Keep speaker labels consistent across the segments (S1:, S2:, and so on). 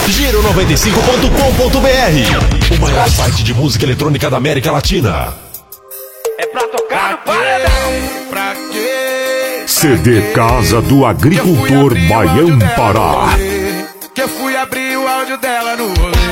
S1: Giro95.com.br, o maior site de música eletrônica da América Latina.
S2: É pra tocar no paredão.
S3: Pra quê?
S4: CD Casa do Agricultor Baião Pará.
S3: Que eu fui abrir o áudio dela no rolê.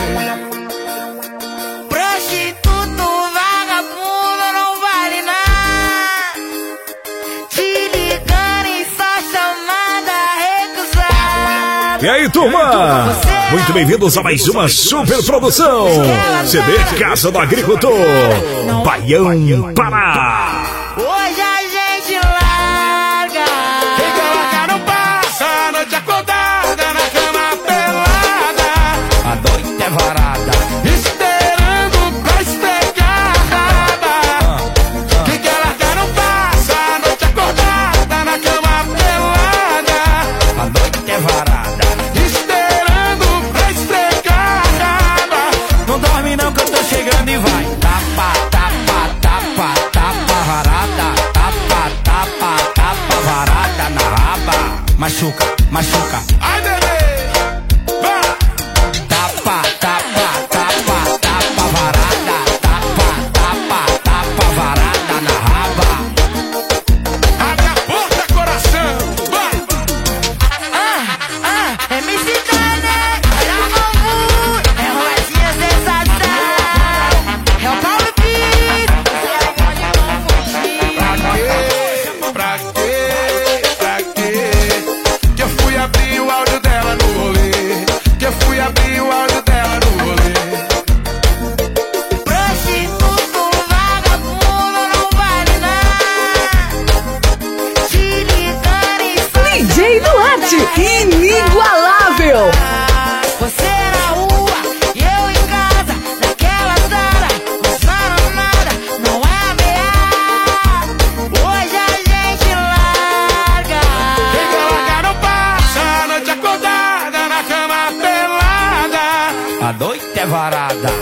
S5: Prostituto, vagabundo, não vale nada. Te ligando em só chamada recusada.
S6: E aí, turma? Muito bem-vindos a mais uma super produção. CD Casa do Agricultor Baião Pará.
S5: Hoje a gente larga.
S3: Quem quer largar não passa a noite acordada na cama pelada.
S2: A noite é varada.
S3: Esperando pra esfregar a raba. Quem quer largar não passa a noite acordada na cama pelada.
S2: A noite é varada.
S3: Esperando pra esfregar a raba.
S2: Não dorme não que eu tô chegando e vai. Tapa, tapa, tapa, tapa varada. Tapa, tapa, tapa varada na raba. Machuca, machuca.
S3: Ai, bebê, vai.
S2: Tapa, tapa, tapa, tapa varada. Tapa, tapa, tapa varada na raba.
S3: Abre a porta, coração, vai.
S5: MC Tane, olha o novo. É roletinha sensação. É o Paulo Pires.
S3: Pra quê? Pra quê? Que eu fui abrir o áudio dela no rolê. Que eu fui abrir o áudio dela no rolê.
S5: Prostituto, vagabundo, não vale nada. Te ligando em só
S7: DJ Duarte, inigualável.
S5: Você na rua e eu em casa, naquela sala, não fala nada, não é ameaça. Hoje a gente larga.
S3: Quem quer largar não passa a noite acordada na cama pelada.
S2: A noite é varada.